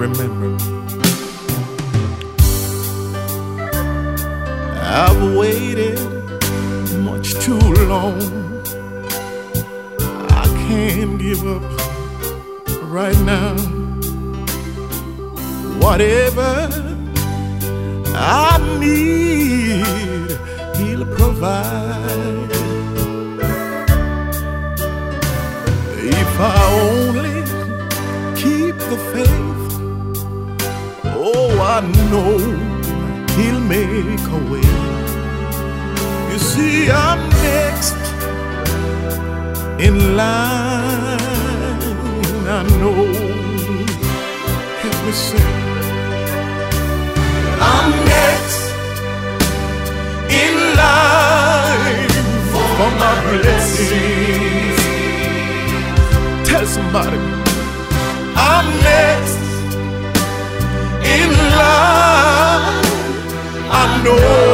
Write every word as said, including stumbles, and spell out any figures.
remember. I've waited much too long. I can't give up right now. Whatever I need, He'll provide. If I only keep the faith, oh, I know He'll make a way. You see, I'm next in line, I know. Help me sing. I'm next in line for my blessing. Tell somebody, I'm next in line. I know